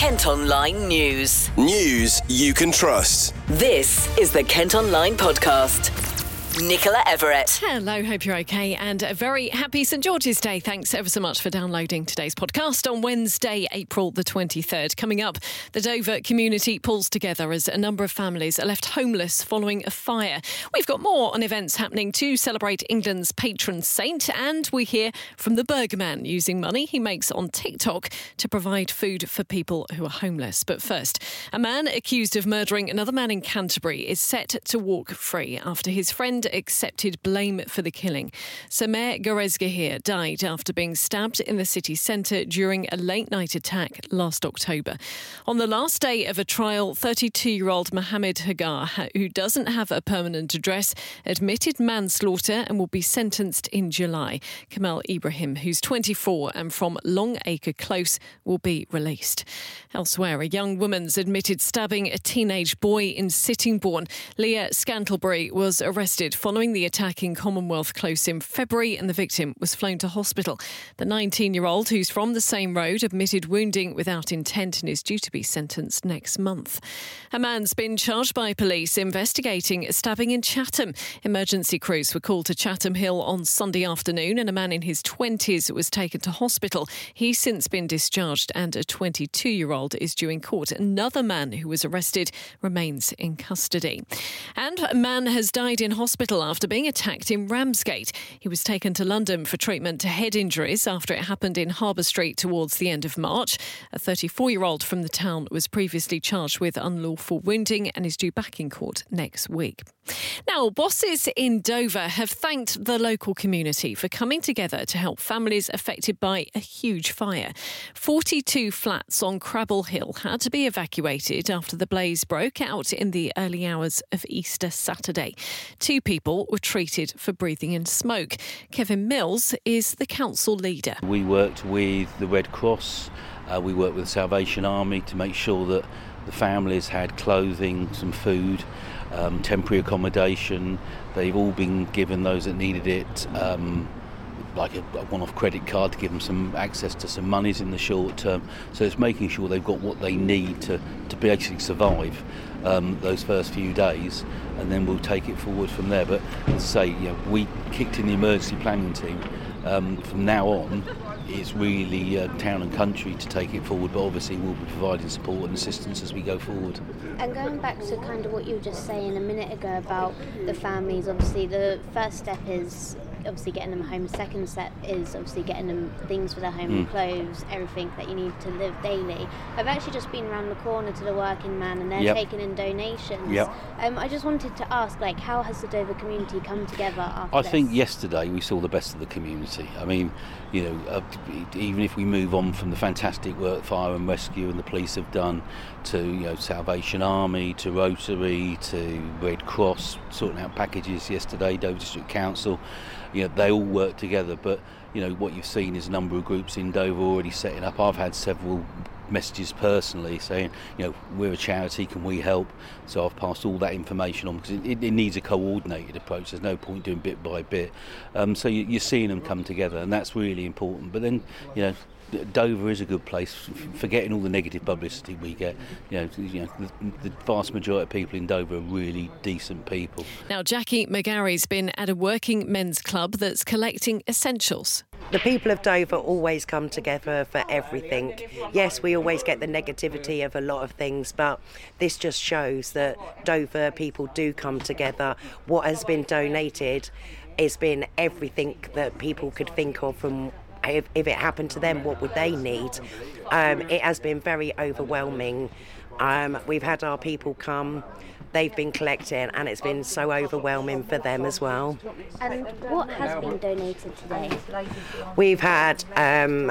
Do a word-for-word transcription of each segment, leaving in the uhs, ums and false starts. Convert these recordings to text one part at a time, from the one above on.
Kent Online News. News you can trust. This is the Kent Online Podcast. Nicola Everett. Hello, hope you're okay, and a very happy St George's Day. Thanks ever so much for downloading today's podcast on Wednesday, April the twenty-third. Coming up, the Dover community pulls together as a number of families are left homeless following a fire. We've got more on events happening to celebrate England's patron saint, and we hear from the Burgerman using money he makes on TikTok to provide food for people who are homeless. But first, a man accused of murdering another man in Canterbury is set to walk free after his friend accepted blame for the killing. Samer Gorezgahir died after being stabbed in the city centre during a late-night attack last October. On the last day of a trial, thirty-two-year-old Mohammed Hagar, who doesn't have a permanent address, admitted manslaughter and will be sentenced in July. Kamal Ibrahim, who's twenty-four and from Longacre Close, will be released. Elsewhere, a young woman's admitted stabbing a teenage boy in Sittingbourne. Leah Scantlebury was arrested following the attack in Commonwealth Close in February, and the victim was flown to hospital. The nineteen-year-old, who's from the same road, admitted wounding without intent and is due to be sentenced next month. A man's been charged by police investigating a stabbing in Chatham. Emergency crews were called to Chatham Hill on Sunday afternoon, and a man in his twenties was taken to hospital. He's since been discharged, and a twenty-two-year-old is due in court. Another man who was arrested remains in custody. And a man has died in hospital after being attacked in Ramsgate. He was taken to London for treatment to head injuries after it happened in Harbour Street towards the end of March. A thirty-four-year-old from the town was previously charged with unlawful wounding and is due back in court next week. Now, bosses in Dover have thanked the local community for coming together to help families affected by a huge fire. forty-two flats on Crabble Hill had to be evacuated after the blaze broke out in the early hours of Easter Saturday. Two people were treated for breathing in smoke. Kevin Mills is the council leader. We worked with the Red Cross, uh, we worked with the Salvation Army to make sure that the families had clothing, some food, um, temporary accommodation. They've all been given, those that needed it, um, like a, a one-off credit card to give them some access to some monies in the short term. So it's making sure they've got what they need to, to basically survive um, those first few days, and then we'll take it forward from there. But as I say, you know, we kicked in the emergency planning team. Um, from now on, it's really uh, town and country to take it forward, but obviously we'll be providing support and assistance as we go forward. And going back to kind of what you were just saying a minute ago about the families, obviously the first step is obviously getting them home. The second step is obviously getting them things for their home, mm. clothes, everything that you need to live daily. I've actually just been around the corner to the Working Man, and they're yep. taking in donations. Yep. Um, I just wanted to ask, like, how has the Dover community come together after I this? think yesterday we saw the best of the community. I mean, you know, uh, even if we move on from the fantastic work Fire and Rescue and the police have done, to, you know, Salvation Army, to Rotary, to Red Cross, sorting out packages yesterday, Dover District Council, you know, they all work together. But, you know, what you've seen is a number of groups in Dover already setting up. I've had several messages personally saying, you know, we're a charity, can we help? So I've passed all that information on, because it, it needs a coordinated approach. There's no point doing bit by bit. Um, so you, you're seeing them come together, and that's really important. But then, you know, Dover is a good place, forgetting all the negative publicity we get. You know, you know the, the vast majority of people in Dover are really decent people. Now, Jackie McGarry's been at a working men's club that's collecting essentials. The people of Dover always come together for everything. Yes, we always get the negativity of a lot of things, but this just shows that Dover people do come together. What has been donated has been everything that people could think of from If, if it happened to them, what would they need? Um, it has been very overwhelming. Um, we've had our people come, they've been collecting, and it's been so overwhelming for them as well. And what has been donated today? We've had um,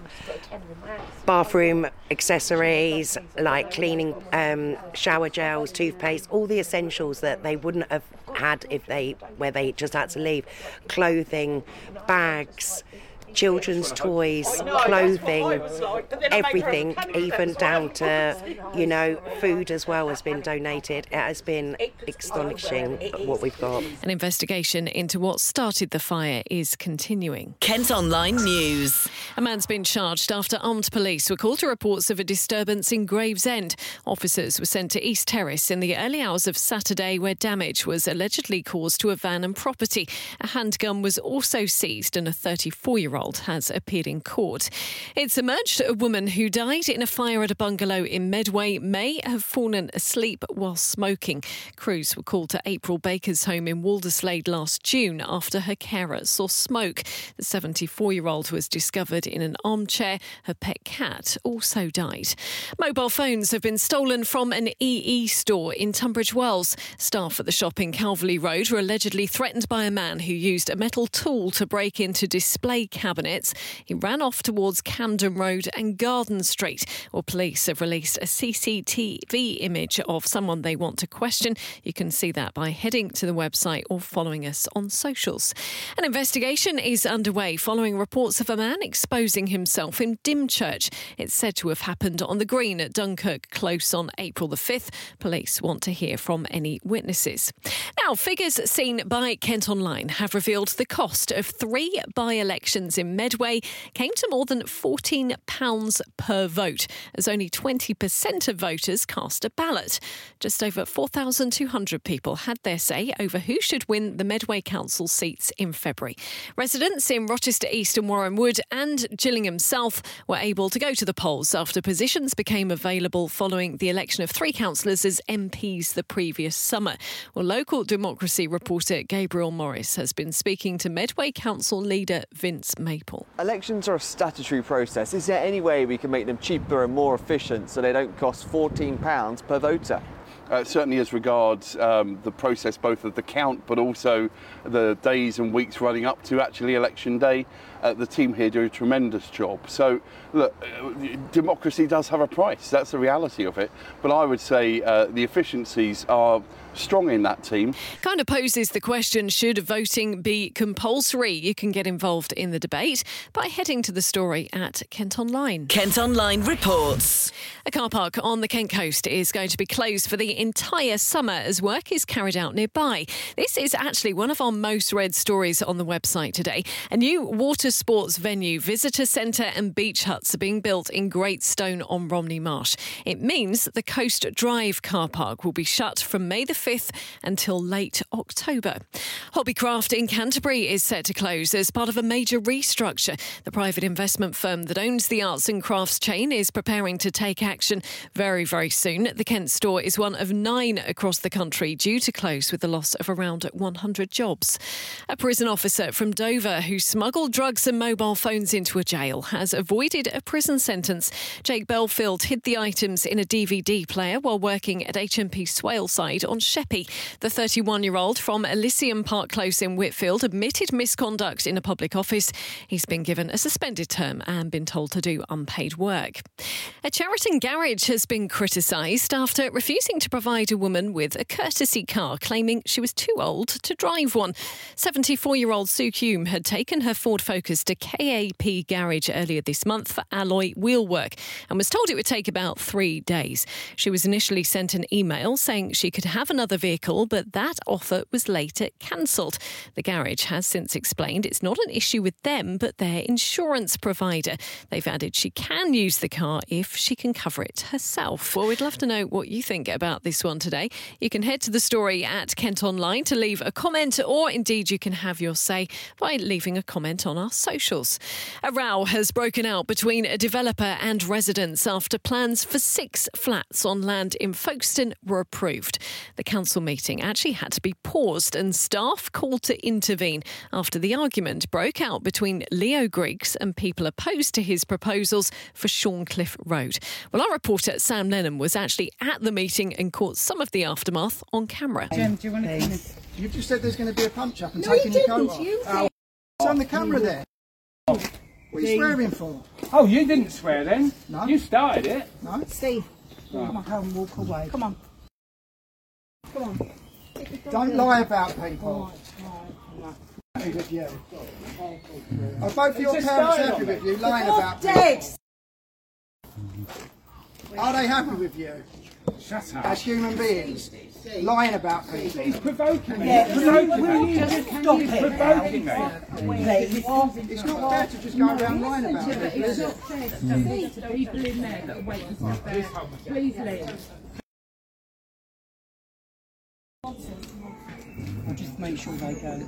bathroom accessories, like cleaning, um, shower gels, toothpaste, all the essentials that they wouldn't have had if they, where they just had to leave. Clothing, bags, children's toys, clothing, everything, even down to, you know, food as well has been donated. It has been astonishing what we've got. An investigation into what started the fire is continuing. Kent Online News. A man's been charged after armed police were called to reports of a disturbance in Gravesend. Officers were sent to East Terrace in the early hours of Saturday, where damage was allegedly caused to a van and property. A handgun was also seized and a thirty-four-year-old has appeared in court. It's emerged a woman who died in a fire at a bungalow in Medway may have fallen asleep while smoking. Crews were called to April Baker's home in Walderslade last June after her carer saw smoke. The seventy-four-year-old was discovered in an armchair. Her pet cat also died. Mobile phones have been stolen from an E E store in Tunbridge Wells. Staff at the shop in Calverley Road were allegedly threatened by a man who used a metal tool to break into display cabinets. He ran off towards Camden Road and Garden Street. Well, police have released a C C T V image of someone they want to question. You can see that by heading to the website or following us on socials. An investigation is underway following reports of a man exposing himself in Dymchurch. It's said to have happened on the Green at Dunkirk Close on April the fifth. Police want to hear from any witnesses. Now, figures seen by Kent Online have revealed the cost of three by-elections in Medway came to more than fourteen pounds per vote, as only twenty percent of voters cast a ballot. Just over four thousand two hundred people had their say over who should win the Medway Council seats in February. Residents in Rochester East and Warren Wood and Gillingham South were able to go to the polls after positions became available following the election of three councillors as M Ps the previous summer. Well, local democracy reporter Gabriel Morris has been speaking to Medway Council leader Vince Maple. Elections are a statutory process. Is there any way we can make them cheaper and more efficient so they don't cost fourteen pounds per voter? Uh, certainly as regards um, the process, both of the count but also the days and weeks running up to actually election day, uh, the team here do a tremendous job. So look, uh, democracy does have a price, that's the reality of it, but I would say uh, the efficiencies are strong in that team. Kind of poses the question, should voting be compulsory? You can get involved in the debate by heading to the story at Kent Online. Kent Online reports. A car park on the Kent coast is going to be closed for the entire summer as work is carried out nearby. This is actually one of our most read stories on the website today. A new water sports venue, visitor centre and beach huts are being built in Greatstone on Romney Marsh. It means the Coast Drive car park will be shut from May the fifth until late October. Hobbycraft in Canterbury is set to close as part of a major restructure. The private investment firm that owns the arts and crafts chain is preparing to take action very, very soon. The Kent store is one of nine across the country due to close with the loss of around one hundred jobs. A prison officer from Dover who smuggled drugs and mobile phones into a jail has avoided a prison sentence. Jake Belfield hid the items in a D V D player while working at H M P Swaleside on Sheppey. The thirty-one-year-old from Elysium Park Close in Whitfield admitted misconduct in a public office. He's been given a suspended term and been told to do unpaid work. A Cheriton garage has been criticised after refusing to provide a woman with a courtesy car, claiming she was too old to drive one. seventy-four-year-old Sue Hume had taken her Ford Focus to K A P Garage earlier this month for alloy wheel work and was told it would take about three days. She was initially sent an email saying she could have another vehicle, but that offer was later cancelled. The garage has since explained it's not an issue with them, but their insurance provider. They've added she can use the car if she can cover it herself. Well, we'd love to know what you think about this one today. You can head to the story at Kent Online to leave a comment, or indeed you can have your say by leaving a comment on our socials. A row has broken out between a developer and residents after plans for six flats on land in Folkestone were approved. The council meeting actually had to be paused and staff called to intervene after the argument broke out between Leo Griggs and people opposed to his proposals for Shorncliffe Road. Well, our reporter Sam Lennon was actually at the meeting and caught some of the aftermath on camera. Jim, do you want to come in? You just said there's going to be a punch up and no, taking you your coat didn't. off. You Oh, it's on the camera there. What are you swearing for? Oh, you didn't swear then? No. You started it. No. Steve, Right. come on home, walk away. Come on. Come on. Don't lie about people. Right, right, right. happy with you? Are both of your parents happy with you, lying about dead? Are they happy with you? Shut up. As human beings, lying about people. He's provoking me. Yeah, He's provoking will me. you just stop He's it provoking me. Please. It's not fair to just go around lying about people, is it? Speak to people in there that are waiting for their please leave. I'll just make sure they go.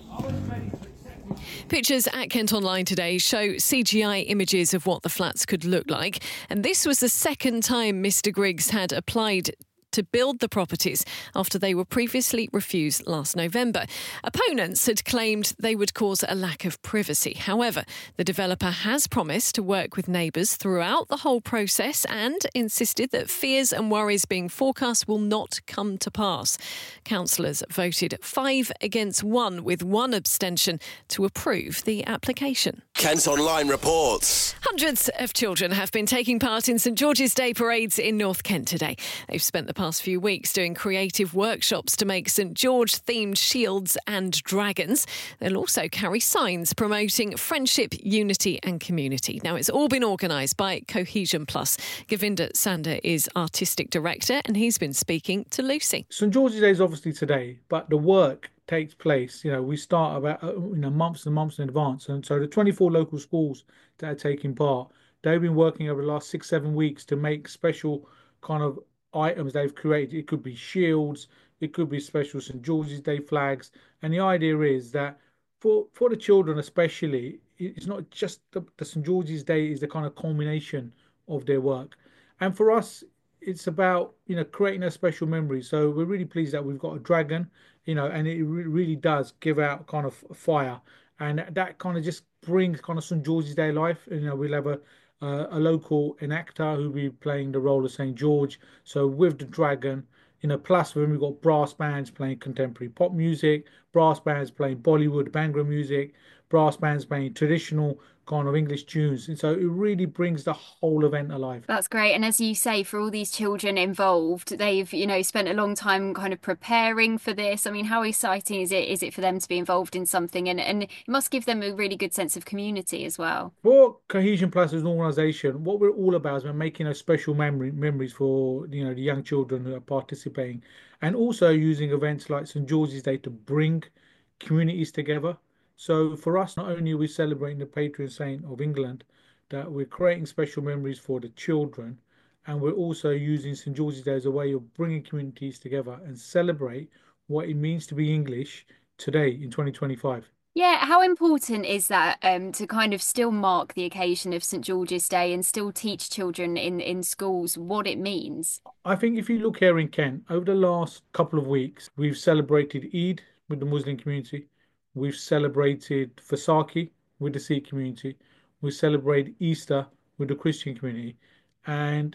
Pictures at Kent Online today show C G I images of what the flats could look like. And this was the second time Mr Griggs had applied to build the properties after they were previously refused last November. Opponents had claimed they would cause a lack of privacy. However, the developer has promised to work with neighbours throughout the whole process and insisted that fears and worries being forecast will not come to pass. Councillors voted five against one with one abstention to approve the application. Kent Online reports. Hundreds of children have been taking part in St George's Day parades in North Kent today. They've spent the past few weeks doing creative workshops to make St George-themed shields and dragons. They'll also carry signs promoting friendship, unity and community. Now, it's all been organised by Cohesion Plus. Govinda Sander is artistic director and he's been speaking to Lucy. St George's Day is obviously today, but the work takes place, you know, we start about uh, you know months and months in advance. And so the twenty-four local schools that are taking part, they've been working over the last six, seven weeks to make special kind of items they've created. It could be shields, it could be special St George's Day flags. And the idea is that for for the children especially, it's not just the, the St George's Day is the kind of culmination of their work. And for us, it's about, you know, creating a special memory. So we're really pleased that we've got a dragon, you know, and it re really does give out kind of fire. And that kind of just brings kind of St George's Day life. You know, we'll have a Uh, a local enactor who'll be playing the role of Saint George. So with the dragon, you know, plus when we've got brass bands playing contemporary pop music, brass bands playing Bollywood, Bhangra music, brass bands playing traditional kind of English tunes. And so it really brings the whole event alive. That's great. And as you say, for all these children involved, they've, you know, spent a long time kind of preparing for this. I mean, how exciting is it is it for them to be involved in something? And, and it must give them a really good sense of community as well. For Cohesion Plus as an organisation, what we're all about is we're making those special memory, memories for, you know, the young children who are participating, and also using events like St George's Day to bring communities together. So for us, not only are we celebrating the patron saint of England, that we're creating special memories for the children, and we're also using St George's Day as a way of bringing communities together and celebrate what it means to be English today in twenty twenty-five. Yeah, how important is that um, to kind of still mark the occasion of St George's Day and still teach children in, in schools what it means? I think if you look here in Kent, over the last couple of weeks, we've celebrated Eid with the Muslim community. We've celebrated Vaisakhi with the Sikh community. We celebrate Easter with the Christian community. And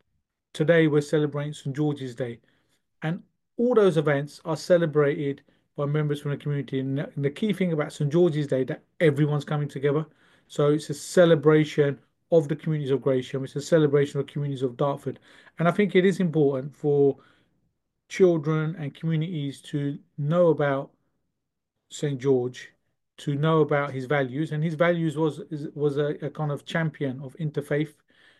today we're celebrating St George's Day. And all those events are celebrated by members from the community. And the key thing about St George's Day, that everyone's coming together. So it's a celebration of the communities of Gresham. It's a celebration of communities of Dartford. And I think it is important for children and communities to know about Saint George, to know about his values, and his values was was a, a kind of champion of interfaith,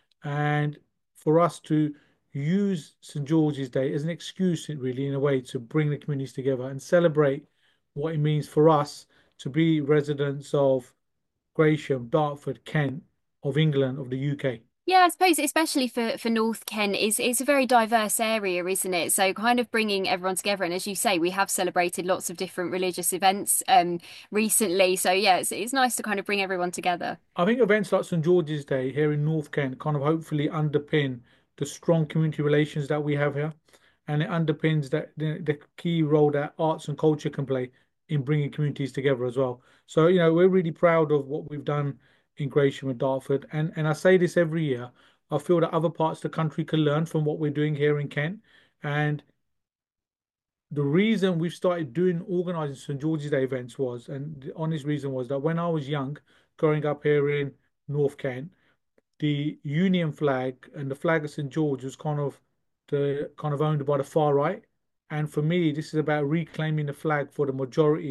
and for us to use Saint George's Day as an excuse, really, in a way, to bring the communities together and celebrate what it means for us to be residents of Gresham, Dartford, Kent, of England, of the U K. Yeah, I suppose especially for, for North Kent, is it's a very diverse area, isn't it? So kind of bringing everyone together. And as you say, we have celebrated lots of different religious events um, recently. So yeah, it's, it's nice to kind of bring everyone together. I think events like St George's Day here in North Kent kind of hopefully underpin the strong community relations that we have here. And it underpins that the, the key role that arts and culture can play in bringing communities together as well. So, you know, we're really proud of what we've done in Gresham and Dartford, and and I say this every year. I feel that other parts of the country can learn from what we're doing here in Kent, and the reason we've started doing organising St George's Day events was, and the honest reason was, that when I was young, growing up here in North Kent, the Union flag and the flag of St George was kind of the kind of owned by the far right, and for me, this is about reclaiming the flag for the majority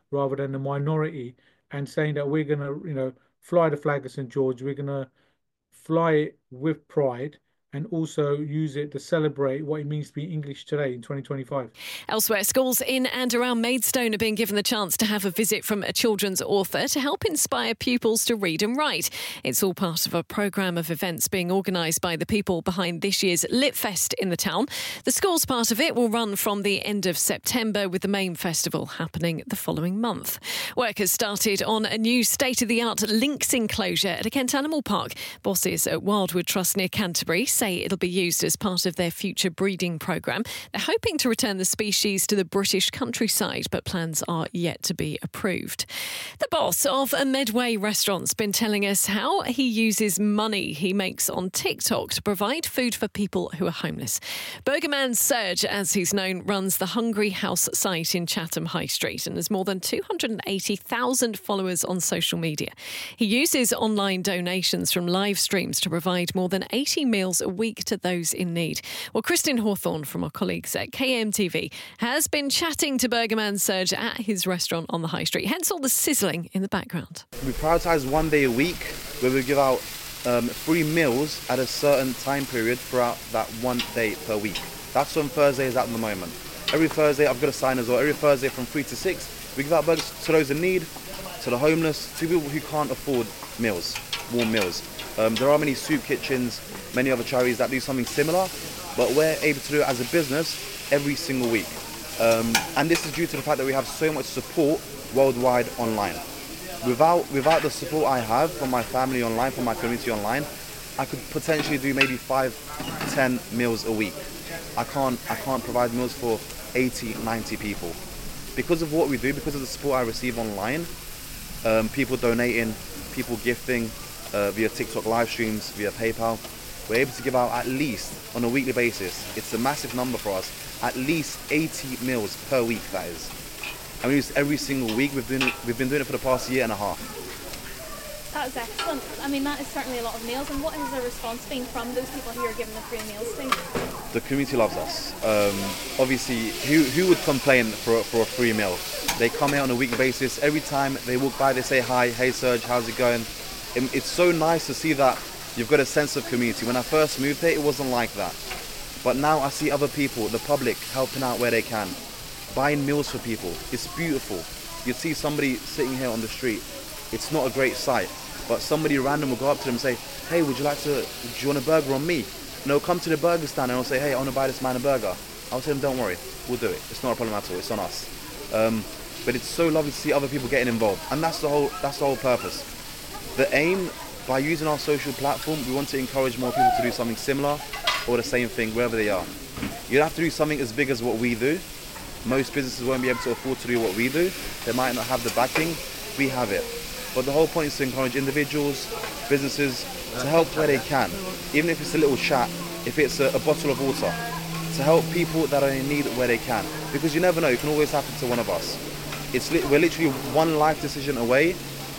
rather than the minority, and saying that we're going to, you know, fly the flag of St George, we're going to fly it with pride, and also use it to celebrate what it means to be English today in twenty twenty-five. Elsewhere, schools in and around Maidstone are being given the chance to have a visit from a children's author to help inspire pupils to read and write. It's all part of a programme of events being organised by the people behind this year's Lit Fest in the town. The school's part of it will run from the end of September, with the main festival happening the following month. Work has started on a new state-of-the-art lynx enclosure at a Kent Animal Park. Bosses at Wildwood Trust near Canterbury say it'll be used as part of their future breeding programme. They're hoping to return the species to the British countryside, but plans are yet to be approved. The boss of a Medway restaurant's been telling us how he uses money he makes on TikTok to provide food for people who are homeless. Burgerman Serge, as he's known, runs the Hungry House site in Chatham High Street and has more than two hundred eighty thousand followers on social media. He uses online donations from live streams to provide more than eighty meals a week to those in need. Well, Kristin Hawthorne from our colleagues at K M T V has been chatting to Burgerman Serge at his restaurant on the High Street, hence all the sizzling in the background. We prioritise one day a week where we give out um, free meals at a certain time period throughout that one day per week. That's when Thursday is at the moment. Every Thursday, I've got a sign as well, every Thursday from three to six, we give out burgers to those in need, to the homeless, to people who can't afford meals, warm meals. Um, there are many soup kitchens, many other charities that do something similar, but we're able to do it as a business every single week. Um, and this is due to the fact that we have so much support worldwide online. Without, without the support I have from my family online, from my community online, I could potentially do maybe five, ten meals a week. I can't, I can't provide meals for eighty, ninety people. Because of what we do, because of the support I receive online, um, people donating, people gifting, Uh, via TikTok live streams, via PayPal, we're able to give out at least, on a weekly basis, it's a massive number for us, at least eighty meals per week, that is. And we use every single week. We've been, we've been doing it for the past year and a half. That is excellent. I mean, that is certainly a lot of meals. And what has the response been from those people who are given the free meals to? The community loves us. Um, obviously, who, who would complain for, for a free meal? They come here on a weekly basis. Every time they walk by, they say hi, hey Serge, how's it going? It's so nice to see that you've got a sense of community. When I first moved here, it wasn't like that. But now I see other people, the public, helping out where they can, buying meals for people. It's beautiful. You see somebody sitting here on the street. It's not a great sight, but somebody random will go up to them and say, hey, would you like to, do you want a burger on me? And they'll come to the burger stand and they'll say, hey, I want to buy this man a burger. I'll tell them, don't worry, we'll do it. It's not a problem at all, it's on us. Um, but it's so lovely to see other people getting involved. And that's the whole, that's the whole purpose. The aim, by using our social platform, we want to encourage more people to do something similar or the same thing wherever they are. You don't have to do something as big as what we do. Most businesses won't be able to afford to do what we do. They might not have the backing. We have it. But the whole point is to encourage individuals, businesses, to help where they can. Even if it's a little chat, if it's a, a bottle of water, to help people that are in need where they can. Because you never know, it can always happen to one of us. It's li- we're literally one life decision away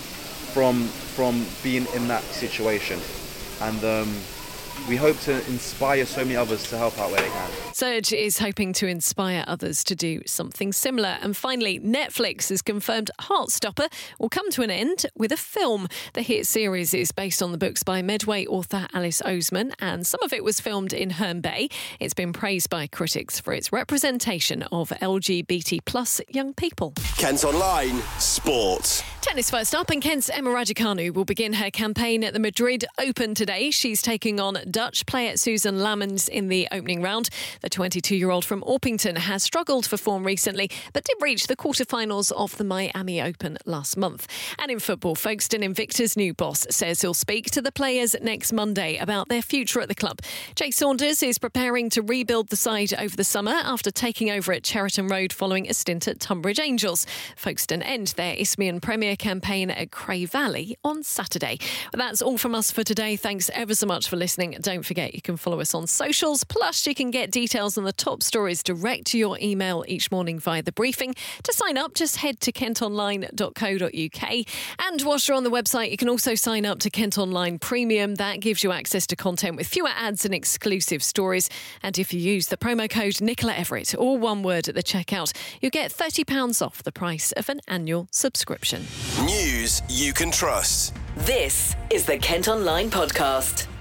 from from being in that situation, and um, we hope to inspire so many others to help out where they can. Serge is hoping to inspire others to do something similar. And finally, Netflix has confirmed Heartstopper will come to an end with a film. The hit series is based on the books by Medway author Alice Oseman, and some of it was filmed in Herne Bay. It's been praised by critics for its representation of L G B T plus young people. Kent Online Sport. Tennis first up, and Kent's Emma Raducanu will begin her campaign at the Madrid Open today. She's taking on Dutch player Susan Lammens in the opening round. The twenty-two-year-old from Orpington has struggled for form recently, but did reach the quarterfinals of the Miami Open last month. And in football, Folkestone Invicta's new boss says he'll speak to the players next Monday about their future at the club. Jake Saunders is preparing to rebuild the side over the summer after taking over at Cheriton Road following a stint at Tunbridge Angels. Folkestone end their Isthmian Premier campaign at Cray Valley on Saturday. Well, that's all from us for today. Thanks ever so much for listening. Don't forget, you can follow us on socials. Plus, you can get details on the top stories direct to your email each morning via the briefing. To sign up, just head to kent online dot co dot uk. And whilst you're on the website, you can also sign up to Kent Online Premium. That gives you access to content with fewer ads and exclusive stories. And if you use the promo code Nicola Everett, all one word at the checkout, you'll get thirty pounds off the price of an annual subscription. News you can trust. This is the Kent Online Podcast.